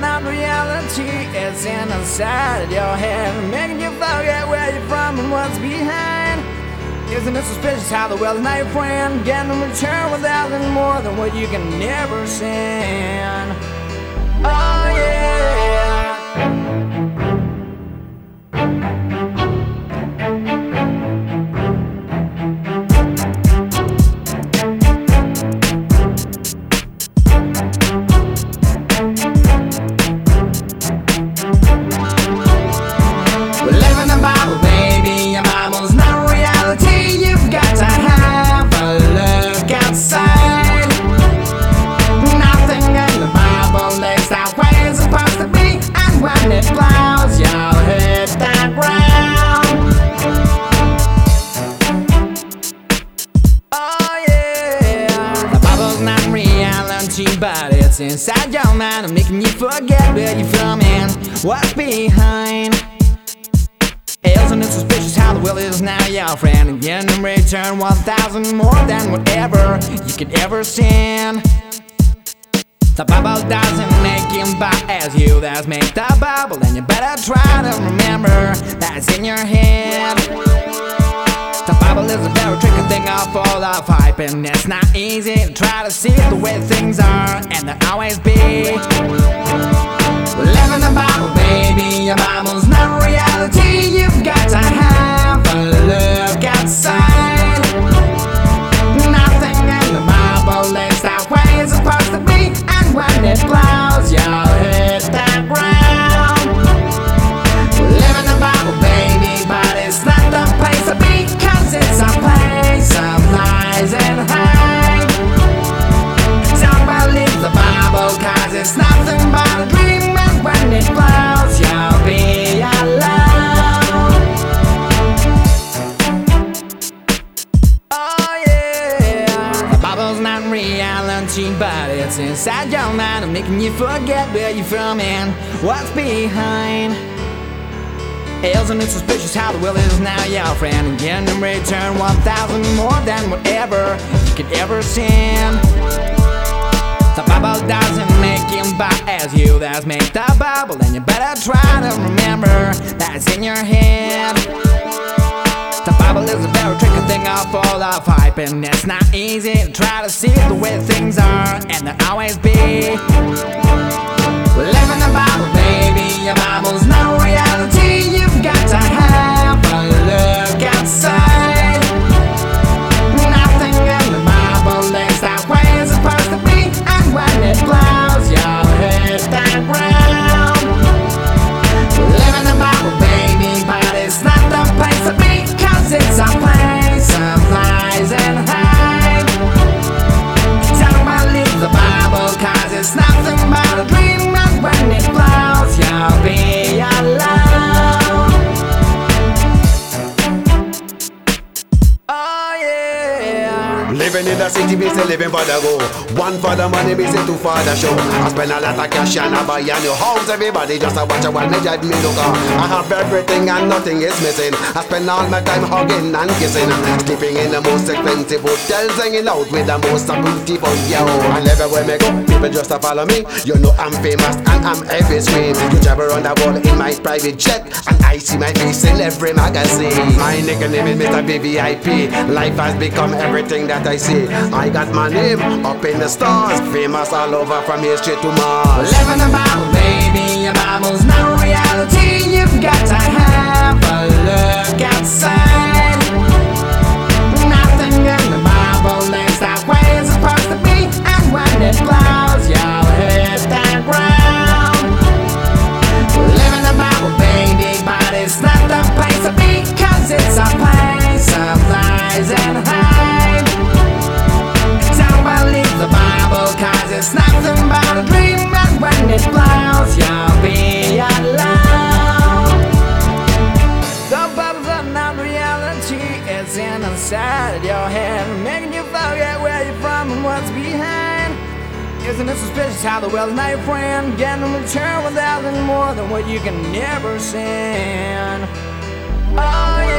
not reality. It's inside your head, making you forget where you're from and what's behind. Isn't it suspicious how the world is not your friend? Getting a return without any more than what you can never send. Oh yeah. But it's inside your mind, I'm making you forget where you're from and what's behind. Isn't it suspicious how the world is now your friend? And getting in return 1,000 more than whatever you could ever send. The Bible doesn't make him buy as you that's made the Bible, and you better try to remember that's in your head. The Bible is a very tricky thing all full of hype, and it's not easy to try to see the way things are, and they'll always be. Live in the Bible, baby, your Bible's not reality. You've got to have a look outside. Nothing in the Bible is that way it's supposed to be, and when it blows, you'll hit that ground. Live in the Bible, baby, but it's not the place to be. It's a place of lies and hate. Don't believe the Bible, cause it's nothing but a dream, and when it blows, you'll be alone. Oh yeah. The Bible's not reality, but it's inside your mind, and making you forget where you're from and what's behind. Isn't it suspicious how the world is now your friend? And getting in return 1,000 more than whatever you could ever send. The Bible doesn't make him buy as you that's made the Bible, and you better try to remember that's in your head. The Bible is a very tricky thing all full of hype, and it's not easy to try to see the way things are, and they'll always be. Live in the Bible, baby, your Bible's no reality. You've got to have a look outside. Nothing in the Bible is that way it's supposed to be, and when it blows, you'll hit that ground. Live in the Bible, baby, but it's not the place to be, cause it's a place of lies and hate. Don't believe the Bible, cause it's nothing but a dream, and when it blows, you'll be alone. Oh yeah. Living in the city, we still living for the go. One for the money, we say two for the show. I spend a lot of cash and I buy a new house. Everybody just a watch a while me drive me look. I have everything and nothing is missing. I spend all my time hugging and kissing, sleeping in the most expensive hotels, hanging out with the most beautiful yo. And everywhere me go, people just a follow me. You know I'm famous and I'm every screen. You drive around the world in my private jet, and I see my face in every magazine. My nickname is Mr. VVIP. Life has become everything that I see. I got my name up in the stars, famous all over from here straight to Mars. Live in the Bible, baby, your Bible's no reality. You've got to have a look outside. Nothing in the Bible is that way it's supposed to be, and when it blows, you'll hit that ground. Live in the Bible, baby, but it's not the place to be, cause it's a place of lies and hate. Don't believe the Bible, cause it's nothing but a dream, and when it blows, you'll be alone. The Bible's not reality, it's inside your head, making you forget where you're from and what's behind. Isn't it suspicious how the world's not your friend? Getting a return without any more than what you can never send. Oh yeah.